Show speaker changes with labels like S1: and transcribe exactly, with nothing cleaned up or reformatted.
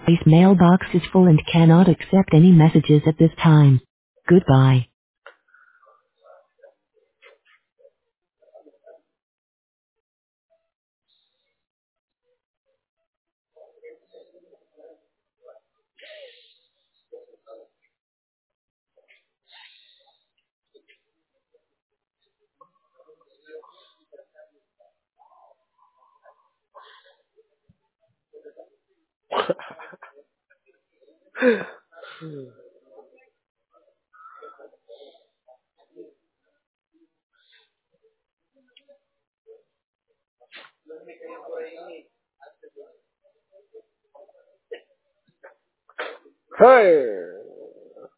S1: This mailbox is full and cannot accept any messages at this time. Goodbye.
S2: Hey.